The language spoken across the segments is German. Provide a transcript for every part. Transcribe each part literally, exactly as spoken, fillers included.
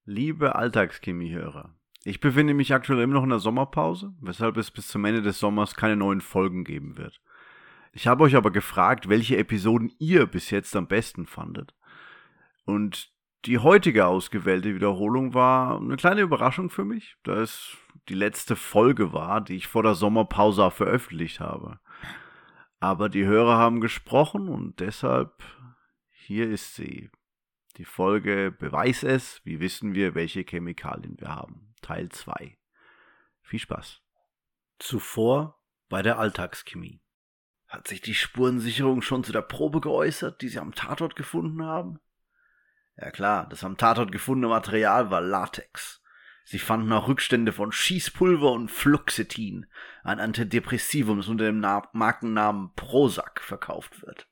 Liebe Alltagschemie-Hörer, ich befinde mich aktuell immer noch in der Sommerpause, weshalb es bis zum Ende des Sommers keine neuen Folgen geben wird. Ich habe euch aber gefragt, welche Episoden ihr bis jetzt am besten fandet. Und die heutige ausgewählte Wiederholung war eine kleine Überraschung für mich, da es die letzte Folge war, die ich vor der Sommerpause auch veröffentlicht habe. Aber die Hörer haben gesprochen und deshalb hier ist sie. Die Folge Beweis es, wie wissen wir, welche Chemikalien wir haben. Teil zwei. Viel Spaß. Zuvor bei der Alltagschemie. Hat sich die Spurensicherung schon zu der Probe geäußert, die sie am Tatort gefunden haben? Ja klar, das am Tatort gefundene Material war Latex. Sie fanden auch Rückstände von Schießpulver und Fluoxetin, ein Antidepressivum, das unter dem Na- Markennamen Prozac verkauft wird.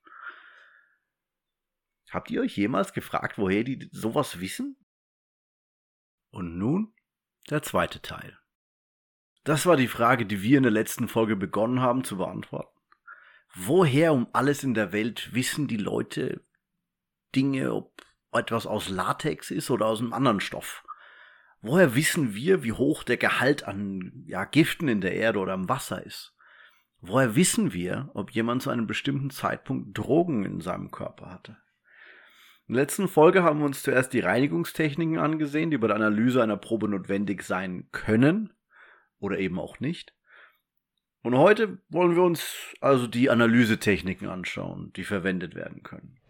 Habt ihr euch jemals gefragt, woher die sowas wissen? Und nun der zweite Teil. Das war die Frage, die wir in der letzten Folge begonnen haben zu beantworten. Woher um alles in der Welt wissen die Leute Dinge, ob etwas aus Latex ist oder aus einem anderen Stoff? Woher wissen wir, wie hoch der Gehalt an ja, Giften in der Erde oder im Wasser ist? Woher wissen wir, ob jemand zu einem bestimmten Zeitpunkt Drogen in seinem Körper hatte? In der letzten Folge haben wir uns zuerst die Reinigungstechniken angesehen, die bei der Analyse einer Probe notwendig sein können oder eben auch nicht. Und heute wollen wir uns also die Analysetechniken anschauen, die verwendet werden können.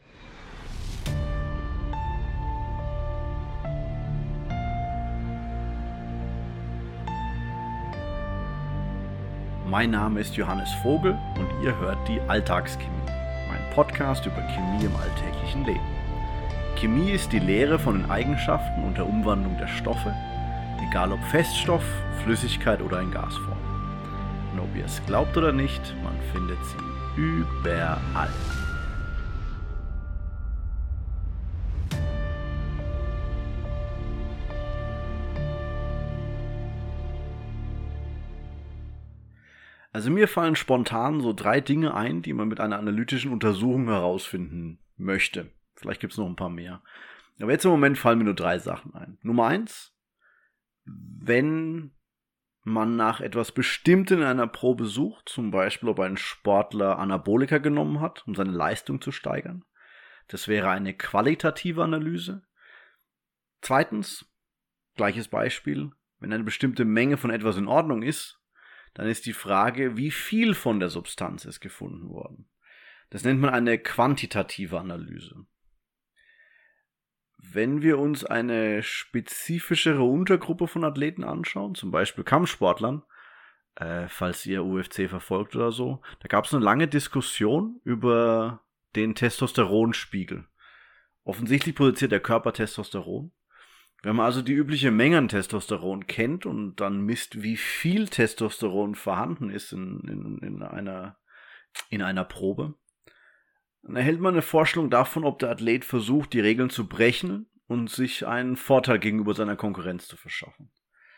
Mein Name ist Johannes Vogel und ihr hört die Alltagschemie, mein Podcast über Chemie im alltäglichen Leben. Chemie ist die Lehre von den Eigenschaften und der Umwandlung der Stoffe, egal ob Feststoff, Flüssigkeit oder in Gasform. Und ob ihr es glaubt oder nicht, man findet sie überall. Also mir fallen spontan so drei Dinge ein, die man mit einer analytischen Untersuchung herausfinden möchte. Vielleicht gibt es noch ein paar mehr. Aber jetzt im Moment fallen mir nur drei Sachen ein. Nummer eins, wenn man nach etwas Bestimmtem in einer Probe sucht, zum Beispiel ob ein Sportler Anabolika genommen hat, um seine Leistung zu steigern. Das wäre eine qualitative Analyse. Zweitens, gleiches Beispiel, wenn eine bestimmte Menge von etwas in Ordnung ist, dann ist die Frage, wie viel von der Substanz ist gefunden worden. Das nennt man eine quantitative Analyse. Wenn wir uns eine spezifischere Untergruppe von Athleten anschauen, zum Beispiel Kampfsportlern, äh, falls ihr U F C verfolgt oder so, da gab es eine lange Diskussion über den Testosteronspiegel. Offensichtlich produziert der Körper Testosteron. Wenn man also die übliche Menge an Testosteron kennt und dann misst, wie viel Testosteron vorhanden ist in, in, in, einer, in einer Probe, dann erhält man eine Vorstellung davon, ob der Athlet versucht, die Regeln zu brechen und sich einen Vorteil gegenüber seiner Konkurrenz zu verschaffen.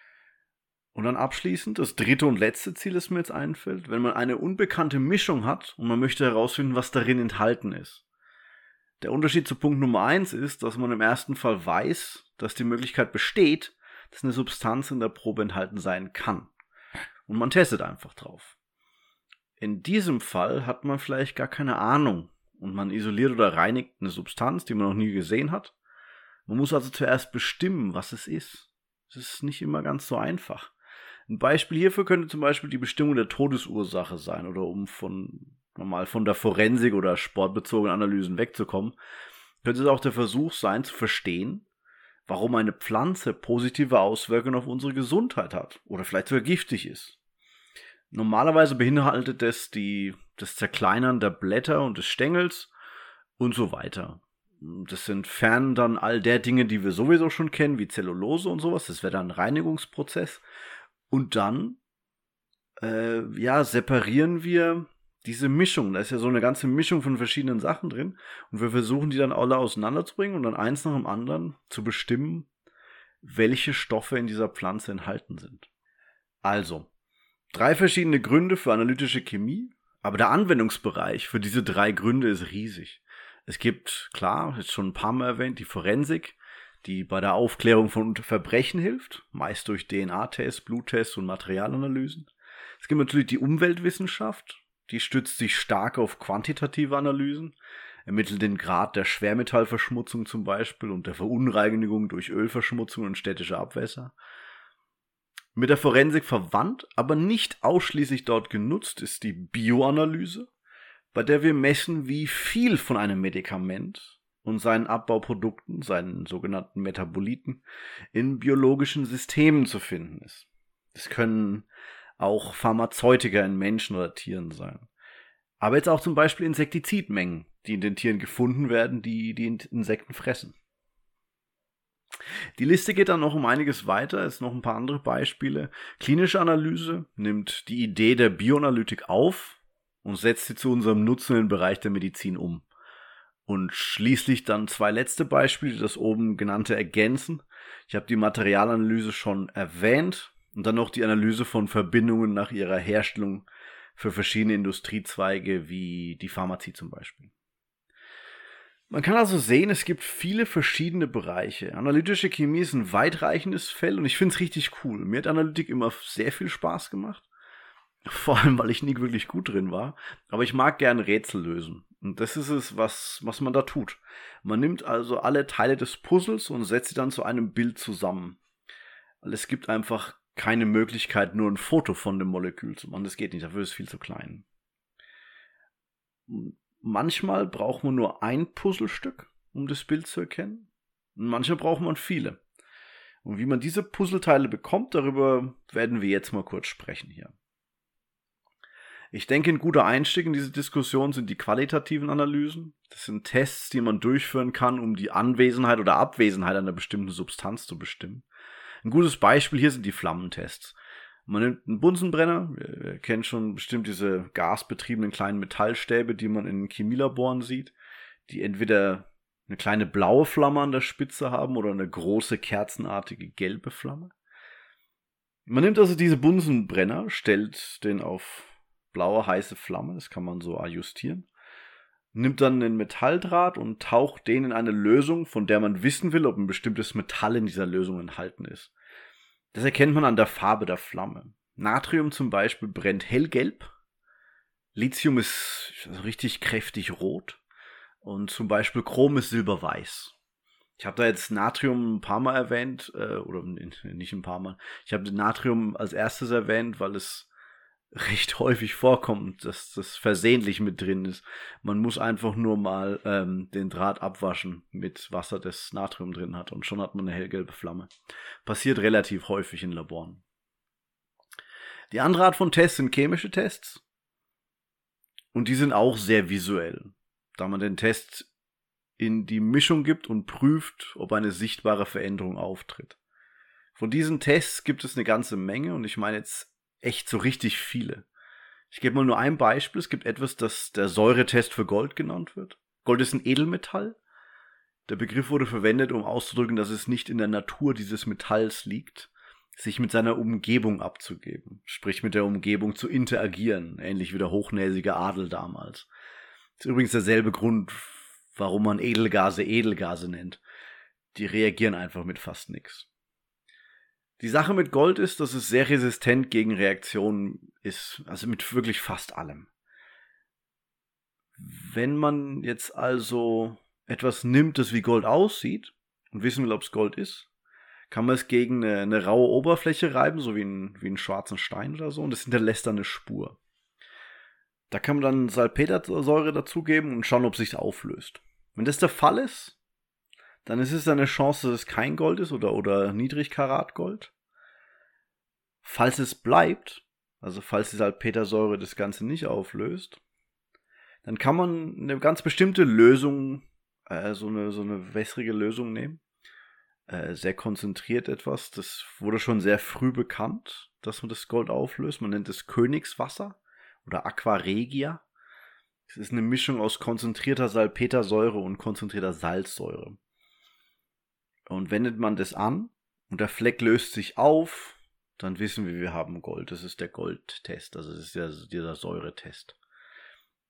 Und dann abschließend, das dritte und letzte Ziel, das mir jetzt einfällt, wenn man eine unbekannte Mischung hat und man möchte herausfinden, was darin enthalten ist. Der Unterschied zu Punkt Nummer eins ist, dass man im ersten Fall weiß, dass die Möglichkeit besteht, dass eine Substanz in der Probe enthalten sein kann. Und man testet einfach drauf. In diesem Fall hat man vielleicht gar keine Ahnung und man isoliert oder reinigt eine Substanz, die man noch nie gesehen hat. Man muss also zuerst bestimmen, was es ist. Das ist nicht immer ganz so einfach. Ein Beispiel hierfür könnte zum Beispiel die Bestimmung der Todesursache sein oder um von normal von der Forensik oder sportbezogenen Analysen wegzukommen, könnte es auch der Versuch sein, zu verstehen, warum eine Pflanze positive Auswirkungen auf unsere Gesundheit hat oder vielleicht sogar giftig ist. Normalerweise beinhaltet es die, das Zerkleinern der Blätter und des Stängels und so weiter. Das sind fern dann all der Dinge, die wir sowieso schon kennen, wie Zellulose und sowas. Das wäre dann ein Reinigungsprozess. Und dann äh, ja, separieren wir diese Mischung. Da ist ja so eine ganze Mischung von verschiedenen Sachen drin. Und wir versuchen, die dann alle auseinanderzubringen und dann eins nach dem anderen zu bestimmen, welche Stoffe in dieser Pflanze enthalten sind. Also, drei verschiedene Gründe für analytische Chemie, aber der Anwendungsbereich für diese drei Gründe ist riesig. Es gibt, klar, ist schon ein paar Mal erwähnt, die Forensik. die bei der Aufklärung von Verbrechen hilft, meist durch D N A-Tests, Bluttests und Materialanalysen. Es gibt natürlich die Umweltwissenschaft, die stützt sich stark auf quantitative Analysen, ermittelt den Grad der Schwermetallverschmutzung zum Beispiel und der Verunreinigung durch Ölverschmutzung und städtische Abwässer. Mit der Forensik verwandt, aber nicht ausschließlich dort genutzt, ist die Bioanalyse, bei der wir messen, wie viel von einem Medikament und seinen Abbauprodukten, seinen sogenannten Metaboliten, in biologischen Systemen zu finden ist. Es können auch Pharmazeutika in Menschen oder Tieren sein. Aber jetzt auch zum Beispiel Insektizidmengen, die in den Tieren gefunden werden, die die Insekten fressen. Die Liste geht dann noch um einiges weiter, es noch ein paar andere Beispiele. Klinische Analyse nimmt die Idee der Bioanalytik auf und setzt sie zu unserem Nutzen im Bereich der Medizin um. Und schließlich dann zwei letzte Beispiele, die das oben genannte ergänzen. Ich habe die Materialanalyse schon erwähnt und dann noch die Analyse von Verbindungen nach ihrer Herstellung für verschiedene Industriezweige wie die Pharmazie zum Beispiel. Man kann also sehen, es gibt viele verschiedene Bereiche. Analytische Chemie ist ein weitreichendes Feld und ich finde es richtig cool. Mir hat Analytik immer sehr viel Spaß gemacht. Vor allem, weil ich nie wirklich gut drin war. Aber ich mag gerne Rätsel lösen. Und das ist es, was, was man da tut. Man nimmt also alle Teile des Puzzles und setzt sie dann zu einem Bild zusammen. Weil es gibt einfach keine Möglichkeit, nur ein Foto von dem Molekül zu machen. Das geht nicht, dafür ist es viel zu klein. Manchmal braucht man nur ein Puzzlestück, um das Bild zu erkennen. Und manchmal braucht man viele. Und wie man diese Puzzleteile bekommt, darüber werden wir jetzt mal kurz sprechen hier. Ich denke, ein guter Einstieg in diese Diskussion sind die qualitativen Analysen. Das sind Tests, die man durchführen kann, um die Anwesenheit oder Abwesenheit einer bestimmten Substanz zu bestimmen. Ein gutes Beispiel hier sind die Flammentests. Man nimmt einen Bunsenbrenner, ihr kennt schon bestimmt diese gasbetriebenen kleinen Metallstäbe, die man in Chemielaboren sieht, die entweder eine kleine blaue Flamme an der Spitze haben oder eine große kerzenartige gelbe Flamme. Man nimmt also diese Bunsenbrenner, stellt den auf blaue heiße Flamme, das kann man so adjustieren, nimmt dann einen Metalldraht und taucht den in eine Lösung, von der man wissen will, ob ein bestimmtes Metall in dieser Lösung enthalten ist. Das erkennt man an der Farbe der Flamme. Natrium zum Beispiel brennt hellgelb, Lithium ist richtig kräftig rot und zum Beispiel Chrom ist silberweiß. Ich habe da jetzt Natrium ein paar Mal erwähnt, äh, oder nicht ein paar Mal. Ich habe Natrium als erstes erwähnt, weil es recht häufig vorkommt, dass das versehentlich mit drin ist. Man muss einfach nur mal ähm, den Draht abwaschen mit Wasser, das Natrium drin hat und schon hat man eine hellgelbe Flamme. Passiert relativ häufig in Laboren. Die andere Art von Tests sind chemische Tests und die sind auch sehr visuell, da man den Test in die Mischung gibt und prüft, ob eine sichtbare Veränderung auftritt. Von diesen Tests gibt es eine ganze Menge und ich meine jetzt echt so richtig viele. Ich gebe mal nur ein Beispiel. Es gibt etwas, das der Säuretest für Gold genannt wird. Gold ist ein Edelmetall. Der Begriff wurde verwendet, um auszudrücken, dass es nicht in der Natur dieses Metalls liegt, sich mit seiner Umgebung abzugeben. Sprich, mit der Umgebung zu interagieren. Ähnlich wie der hochnäsige Adel damals. Das ist übrigens derselbe Grund, warum man Edelgase Edelgase nennt. Die reagieren einfach mit fast nichts. Die Sache mit Gold ist, dass es sehr resistent gegen Reaktionen ist, also mit wirklich fast allem. Wenn man jetzt also etwas nimmt, das wie Gold aussieht und wissen will, ob es Gold ist, kann man es gegen eine, eine raue Oberfläche reiben, so wie, ein, wie einen schwarzen Stein oder so, und es hinterlässt dann eine Spur. Da kann man dann Salpetersäure dazugeben und schauen, ob es sich auflöst. Wenn das der Fall ist, dann ist es eine Chance, dass es kein Gold ist oder, oder Niedrigkaratgold. Falls es bleibt, also falls die Salpetersäure das Ganze nicht auflöst, dann kann man eine ganz bestimmte Lösung, äh, so eine, so eine wässrige Lösung nehmen. Äh, sehr konzentriert etwas. Das wurde schon sehr früh bekannt, dass man das Gold auflöst. Man nennt es Königswasser oder Aqua Regia. Es ist eine Mischung aus konzentrierter Salpetersäure und konzentrierter Salzsäure. Und wendet man das an und der Fleck löst sich auf, dann wissen wir, wir haben Gold. Das ist der Goldtest, also das ist ja dieser Säuretest.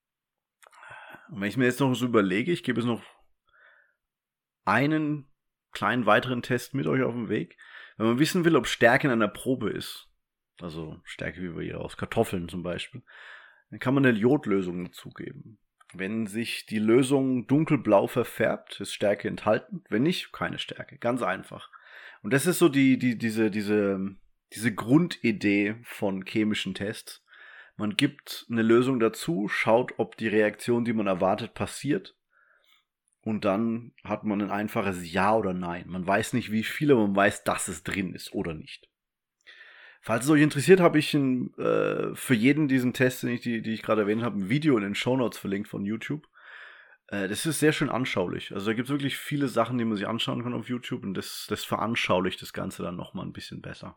Und wenn ich mir jetzt noch so überlege, ich gebe jetzt noch einen kleinen weiteren Test mit euch auf dem Weg. Wenn man wissen will, ob Stärke in einer Probe ist, also Stärke wie wir hier aus Kartoffeln zum Beispiel, dann kann man eine Jodlösung dazugeben. Wenn sich die Lösung dunkelblau verfärbt, ist Stärke enthalten. Wenn nicht, keine Stärke. Ganz einfach. Und das ist so die, die, diese, diese, diese Grundidee von chemischen Tests. Man gibt eine Lösung dazu, schaut, ob die Reaktion, die man erwartet, passiert. Und dann hat man ein einfaches Ja oder Nein. Man weiß nicht, wie viel, aber man weiß, dass es drin ist oder nicht. Falls es euch interessiert, habe ich ein, äh, für jeden diesen Test, den ich, die, die ich gerade erwähnt habe, ein Video in den Shownotes verlinkt von YouTube. Äh, das ist sehr schön anschaulich. Also da gibt es wirklich viele Sachen, die man sich anschauen kann auf YouTube, und das, das veranschaulicht das Ganze dann nochmal ein bisschen besser.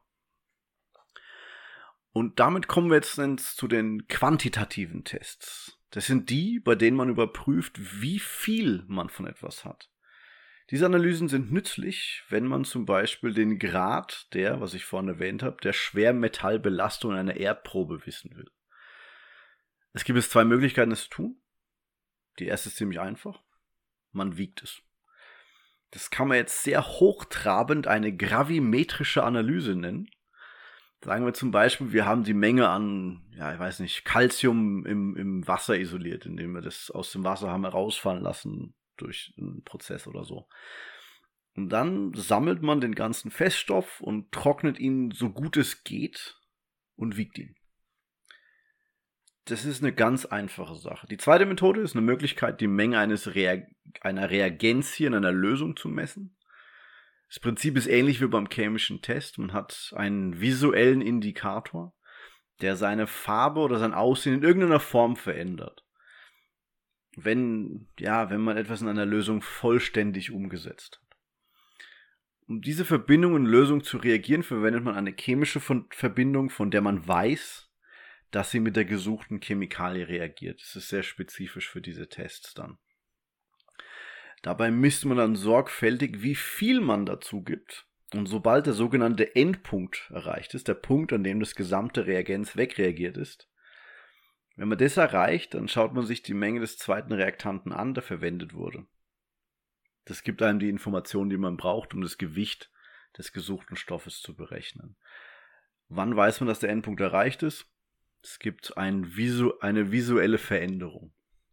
Und damit kommen wir jetzt zu den quantitativen Tests. Das sind die, bei denen man überprüft, wie viel man von etwas hat. Diese Analysen sind nützlich, wenn man zum Beispiel den Grad der, was ich vorhin erwähnt habe, der Schwermetallbelastung in einer Erdprobe wissen will. Es gibt jetzt zwei Möglichkeiten, das zu tun. Die erste ist ziemlich einfach. Man wiegt es. Das kann man jetzt sehr hochtrabend eine gravimetrische Analyse nennen. Sagen wir zum Beispiel, wir haben die Menge an, ja, ich weiß nicht, Calcium im, im Wasser isoliert, indem wir das aus dem Wasser haben herausfallen lassen durch einen Prozess oder so. Und dann sammelt man den ganzen Feststoff und trocknet ihn so gut es geht und wiegt ihn. Das ist eine ganz einfache Sache. Die zweite Methode ist eine Möglichkeit, die Menge eines Reag- einer Reagenzie in einer Lösung zu messen. Das Prinzip ist ähnlich wie beim chemischen Test. Man hat einen visuellen Indikator, der seine Farbe oder sein Aussehen in irgendeiner Form verändert. Wenn, ja, wenn man etwas in einer Lösung vollständig umgesetzt hat. Um diese Verbindung in Lösung zu reagieren, verwendet man eine chemische Verbindung, von der man weiß, dass sie mit der gesuchten Chemikalie reagiert. Das ist sehr spezifisch für diese Tests dann. Dabei misst man dann sorgfältig, wie viel man dazu gibt. Und sobald der sogenannte Endpunkt erreicht ist, der Punkt, an dem das gesamte Reagenz wegreagiert ist, wenn man das erreicht, dann schaut man sich die Menge des zweiten Reaktanten an, der verwendet wurde. Das gibt einem die Informationen, die man braucht, um das Gewicht des gesuchten Stoffes zu berechnen. Wann weiß man, dass der Endpunkt erreicht ist? Es gibt ein Visu- eine visuelle Veränderung.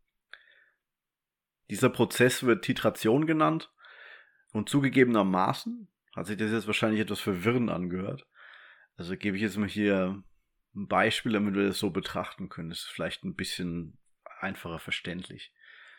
Dieser Prozess wird Titration genannt und zugegebenermaßen hat sich das jetzt wahrscheinlich etwas verwirrend angehört. Also gebe ich jetzt mal hier ein Beispiel, damit wir das so betrachten können. Das ist vielleicht ein bisschen einfacher verständlich.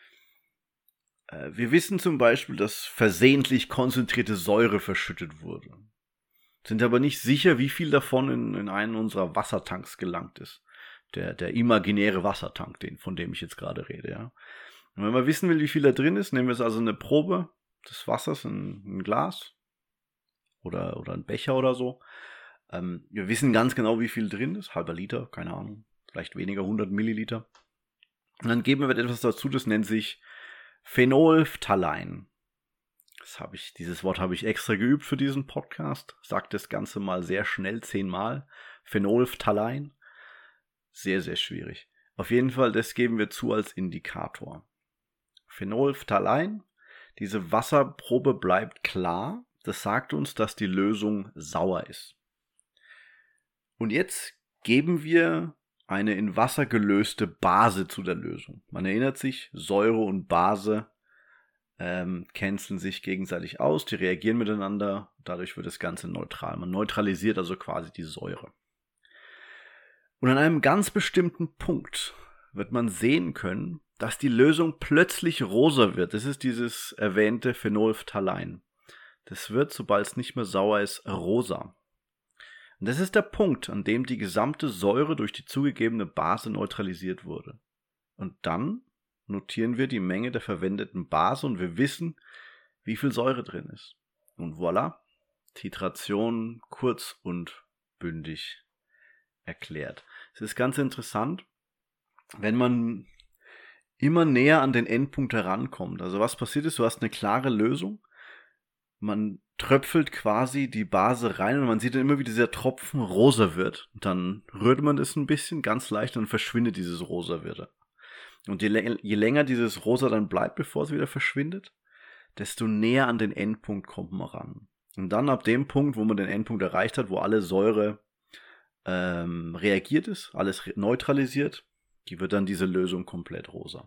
Äh, wir wissen zum Beispiel, dass versehentlich konzentrierte Säure verschüttet wurde. Sind aber nicht sicher, wie viel davon in, in einen unserer Wassertanks gelangt ist. Der, der imaginäre Wassertank, den, von dem ich jetzt gerade rede. Ja. Und wenn man wissen will, wie viel da drin ist, nehmen wir jetzt also eine Probe des Wassers in ein Glas oder, oder ein Becher oder so. Ähm, wir wissen ganz genau, wie viel drin ist. Halber Liter, keine Ahnung. Vielleicht weniger, hundert Milliliter. Und dann geben wir etwas dazu, das nennt sich Phenolphthalein. Das habe ich, dieses Wort habe ich extra geübt für diesen Podcast. Sag das Ganze mal sehr schnell, zehnmal. Phenolphthalein. Sehr, sehr schwierig. Auf jeden Fall, das geben wir zu als Indikator. Phenolphthalein. Diese Wasserprobe bleibt klar. Das sagt uns, dass die Lösung sauer ist. Und jetzt geben wir eine in Wasser gelöste Base zu der Lösung. Man erinnert sich, Säure und Base ähm, canceln sich gegenseitig aus, die reagieren miteinander, dadurch wird das Ganze neutral. Man neutralisiert also quasi die Säure. Und an einem ganz bestimmten Punkt wird man sehen können, dass die Lösung plötzlich rosa wird. Das ist dieses erwähnte Phenolphthalein. Das wird, sobald es nicht mehr sauer ist, rosa. Und das ist der Punkt, an dem die gesamte Säure durch die zugegebene Base neutralisiert wurde. Und dann notieren wir die Menge der verwendeten Base und wir wissen, wie viel Säure drin ist. Und voilà, Titration kurz und bündig erklärt. Es ist ganz interessant, wenn man immer näher an den Endpunkt herankommt. Also was passiert ist, du hast eine klare Lösung, man tröpfelt quasi die Base rein und man sieht dann immer, wie dieser Tropfen rosa wird. Und dann rührt man das ein bisschen, ganz leicht, und dann verschwindet dieses rosa wieder. Und je, je länger dieses rosa dann bleibt, bevor es wieder verschwindet, desto näher an den Endpunkt kommt man ran. Und dann ab dem Punkt, wo man den Endpunkt erreicht hat, wo alle Säure ähm, reagiert ist, alles neutralisiert, die wird dann diese Lösung komplett rosa.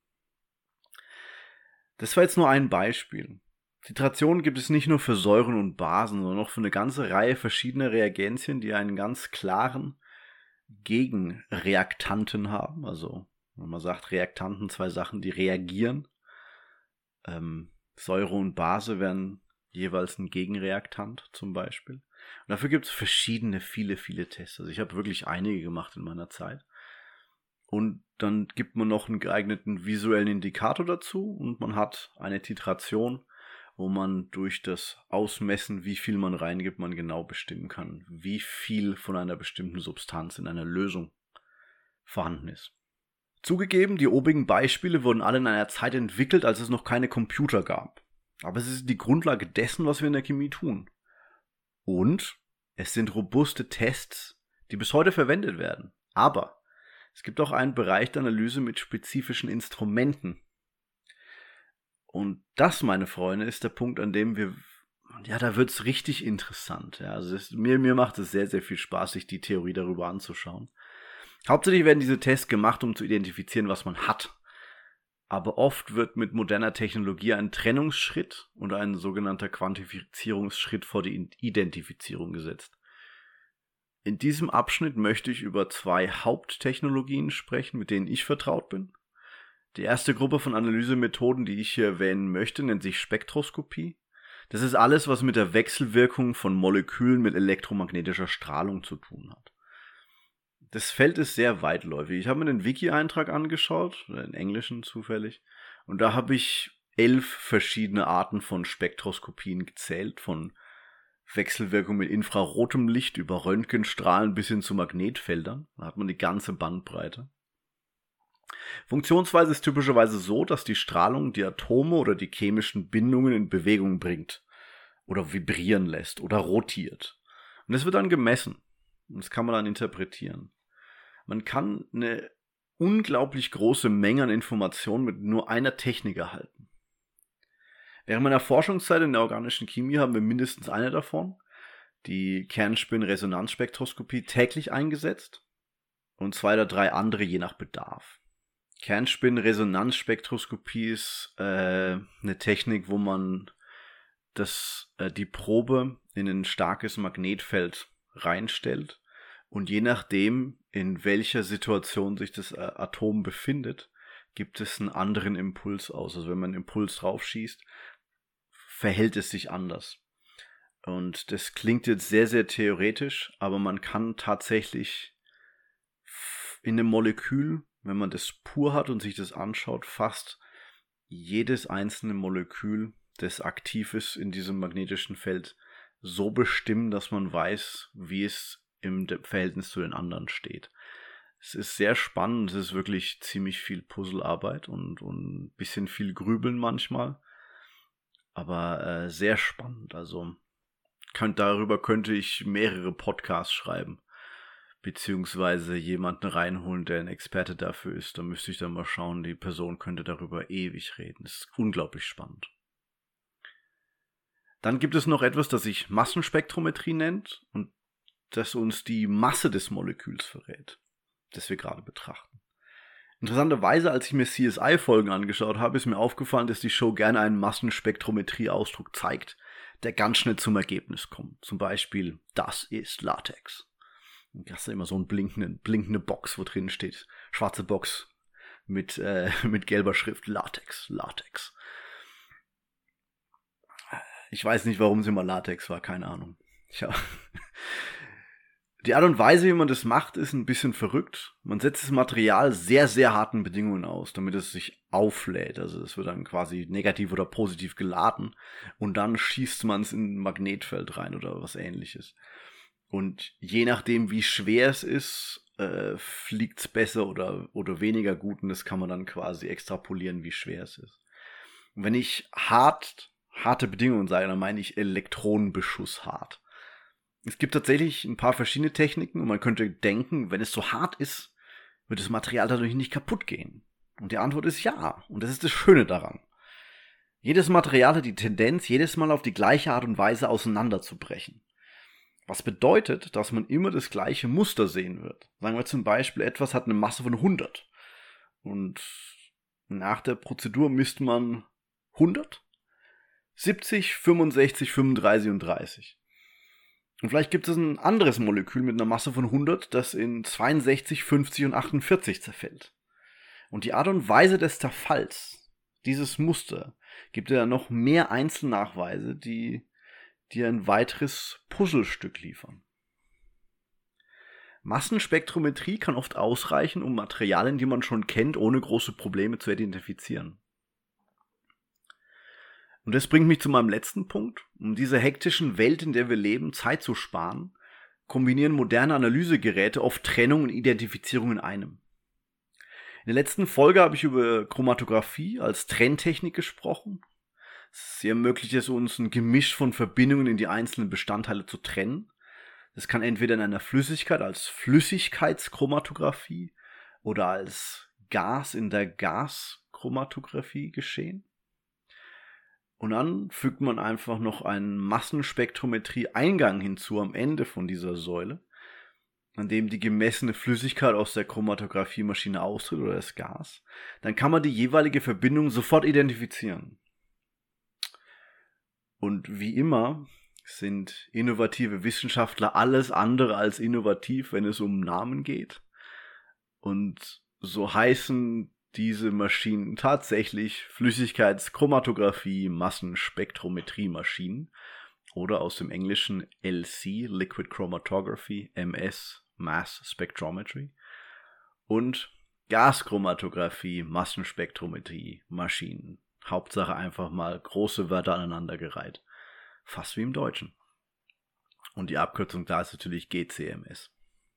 Das war jetzt nur ein Beispiel. Titrationen gibt es nicht nur für Säuren und Basen, sondern auch für eine ganze Reihe verschiedener Reagenzien, die einen ganz klaren Gegenreaktanten haben. Also, wenn man sagt Reaktanten, zwei Sachen, die reagieren. Ähm, Säure und Base wären jeweils ein Gegenreaktant zum Beispiel. Und dafür gibt es verschiedene, viele, viele Tests. Also ich habe wirklich einige gemacht in meiner Zeit. Und dann gibt man noch einen geeigneten visuellen Indikator dazu und man hat eine Titration, wo man durch das Ausmessen, wie viel man reingibt, man genau bestimmen kann, wie viel von einer bestimmten Substanz in einer Lösung vorhanden ist. Zugegeben, die obigen Beispiele wurden alle in einer Zeit entwickelt, als es noch keine Computer gab. Aber es ist die Grundlage dessen, was wir in der Chemie tun. Und es sind robuste Tests, die bis heute verwendet werden. Aber es gibt auch einen Bereich der Analyse mit spezifischen Instrumenten. Und das, meine Freunde, ist der Punkt, an dem wir, ja, da wird es richtig interessant. Ja, also es, mir, mir macht es sehr, sehr viel Spaß, sich die Theorie darüber anzuschauen. Hauptsächlich werden diese Tests gemacht, um zu identifizieren, was man hat. Aber oft wird mit moderner Technologie ein Trennungsschritt und ein sogenannter Quantifizierungsschritt vor die Identifizierung gesetzt. In diesem Abschnitt möchte ich über zwei Haupttechnologien sprechen, mit denen ich vertraut bin. Die erste Gruppe von Analysemethoden, die ich hier erwähnen möchte, nennt sich Spektroskopie. Das ist alles, was mit der Wechselwirkung von Molekülen mit elektromagnetischer Strahlung zu tun hat. Das Feld ist sehr weitläufig. Ich habe mir den Wiki-Eintrag angeschaut, den englischen zufällig, und da habe ich elf verschiedene Arten von Spektroskopien gezählt, von Wechselwirkung mit infrarotem Licht über Röntgenstrahlen bis hin zu Magnetfeldern. Da hat man die ganze Bandbreite. Funktionsweise ist typischerweise so, dass die Strahlung die Atome oder die chemischen Bindungen in Bewegung bringt oder vibrieren lässt oder rotiert. Und das wird dann gemessen. Und das kann man dann interpretieren. Man kann eine unglaublich große Menge an Informationen mit nur einer Technik erhalten. Während meiner Forschungszeit in der organischen Chemie haben wir mindestens eine davon, die Kernspin-Resonanzspektroskopie, täglich eingesetzt und zwei oder drei andere je nach Bedarf. Kernspin-Resonanzspektroskopie ist äh, eine Technik, wo man das, äh, die Probe in ein starkes Magnetfeld reinstellt und je nachdem, in welcher Situation sich das äh, Atom befindet, gibt es einen anderen Impuls aus. Also wenn man einen Impuls drauf schießt, verhält es sich anders. Und das klingt jetzt sehr, sehr theoretisch, aber man kann tatsächlich in einem Molekül, wenn man das pur hat und sich das anschaut, fast jedes einzelne Molekül, das aktiv ist in diesem magnetischen Feld, so bestimmen, dass man weiß, wie es im Verhältnis zu den anderen steht. Es ist sehr spannend, es ist wirklich ziemlich viel Puzzlearbeit und, und ein bisschen viel Grübeln manchmal, aber äh, sehr spannend. Also könnt, darüber könnte ich mehrere Podcasts schreiben, beziehungsweise jemanden reinholen, der ein Experte dafür ist. Da müsste ich dann mal schauen, die Person könnte darüber ewig reden. Das ist unglaublich spannend. Dann gibt es noch etwas, das sich Massenspektrometrie nennt und das uns die Masse des Moleküls verrät, das wir gerade betrachten. Interessanterweise, als ich mir C S I-Folgen angeschaut habe, ist mir aufgefallen, dass die Show gerne einen Massenspektrometrie-Ausdruck zeigt, der ganz schnell zum Ergebnis kommt. Zum Beispiel, das ist Latex. Und das ist immer so eine blinkende, blinkende Box, wo drin steht, schwarze Box mit, äh, mit gelber Schrift, Latex, Latex. Ich weiß nicht, warum es immer Latex war, keine Ahnung. Ja. Die Art und Weise, wie man das macht, ist ein bisschen verrückt. Man setzt das Material sehr, sehr harten Bedingungen aus, damit es sich auflädt. Also es wird dann quasi negativ oder positiv geladen und dann schießt man es in ein Magnetfeld rein oder was Ähnliches. Und je nachdem, wie schwer es ist, äh, fliegt es besser oder, oder weniger gut und das kann man dann quasi extrapolieren, wie schwer es ist. Und wenn ich hart, harte Bedingungen sage, dann meine ich Elektronenbeschuss hart. Es gibt tatsächlich ein paar verschiedene Techniken und man könnte denken, wenn es so hart ist, wird das Material dadurch nicht kaputt gehen. Und die Antwort ist ja. Und das ist das Schöne daran. Jedes Material hat die Tendenz, jedes Mal auf die gleiche Art und Weise auseinanderzubrechen. Was bedeutet, dass man immer das gleiche Muster sehen wird. Sagen wir zum Beispiel, etwas hat eine Masse von hundert. Und nach der Prozedur misst man hundert, siebzig, fünfundsechzig, fünfunddreißig und dreißig. Und vielleicht gibt es ein anderes Molekül mit einer Masse von hundert, das in zweiundsechzig, fünfzig und achtundvierzig zerfällt. Und die Art und Weise des Zerfalls, dieses Muster, gibt ja noch mehr Einzelnachweise, die dir ein weiteres Puzzlestück liefern. Massenspektrometrie kann oft ausreichen, um Materialien, die man schon kennt, ohne große Probleme zu identifizieren. Und das bringt mich zu meinem letzten Punkt. Um diese hektischen Welt, in der wir leben, Zeit zu sparen, kombinieren moderne Analysegeräte oft Trennung und Identifizierung in einem. In der letzten Folge habe ich über Chromatographie als Trenntechnik gesprochen. Sie ermöglicht es uns, ein Gemisch von Verbindungen in die einzelnen Bestandteile zu trennen. Das kann entweder in einer Flüssigkeit als Flüssigkeitschromatographie oder als Gas in der Gaschromatographie geschehen. Und dann fügt man einfach noch einen Massenspektrometrie-Eingang hinzu am Ende von dieser Säule, an dem die gemessene Flüssigkeit aus der Chromatographie-Maschine austritt oder das Gas. Dann kann man die jeweilige Verbindung sofort identifizieren. Und wie immer sind innovative Wissenschaftler alles andere als innovativ, wenn es um Namen geht. Und so heißen diese Maschinen tatsächlich Flüssigkeitschromatographie, Massenspektrometrie-Maschinen oder aus dem Englischen L C, Liquid Chromatography, M S, Mass Spectrometry und Gaschromatographie, Massenspektrometrie-Maschinen. Hauptsache einfach mal große Wörter aneinandergereiht. Fast wie im Deutschen. Und die Abkürzung da ist natürlich G C M S.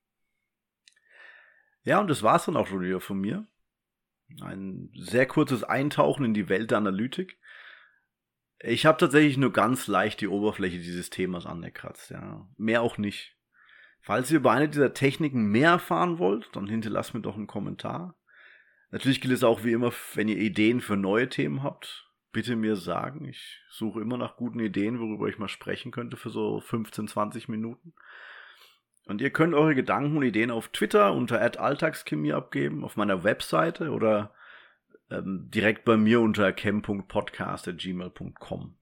Ja, und das war's dann auch schon wieder von mir. Ein sehr kurzes Eintauchen in die Welt der Analytik. Ich habe tatsächlich nur ganz leicht die Oberfläche dieses Themas angekratzt. Ja. Mehr auch nicht. Falls ihr über eine dieser Techniken mehr erfahren wollt, dann hinterlasst mir doch einen Kommentar. Natürlich gilt es auch wie immer, wenn ihr Ideen für neue Themen habt, bitte mir sagen. Ich suche immer nach guten Ideen, worüber ich mal sprechen könnte für so fünfzehn, zwanzig Minuten. Und ihr könnt eure Gedanken und Ideen auf Twitter unter at alltagschemie abgeben, auf meiner Webseite oder ähm, direkt bei mir unter chem punkt podcast at gmail punkt com.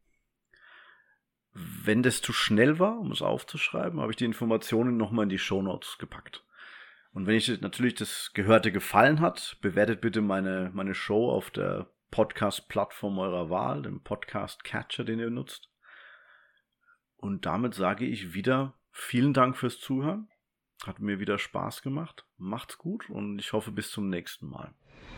Wenn das zu schnell war, um es aufzuschreiben, habe ich die Informationen nochmal in die Shownotes gepackt. Und wenn euch natürlich das Gehörte gefallen hat, bewertet bitte meine, meine Show auf der Podcast-Plattform eurer Wahl, dem Podcast-Catcher, den ihr nutzt. Und damit sage ich wieder vielen Dank fürs Zuhören. Hat mir wieder Spaß gemacht. Macht's gut und ich hoffe bis zum nächsten Mal.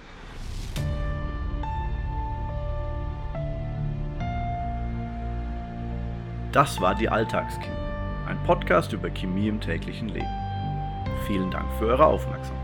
Das war die Alltagschemie, ein Podcast über Chemie im täglichen Leben. Vielen Dank für eure Aufmerksamkeit.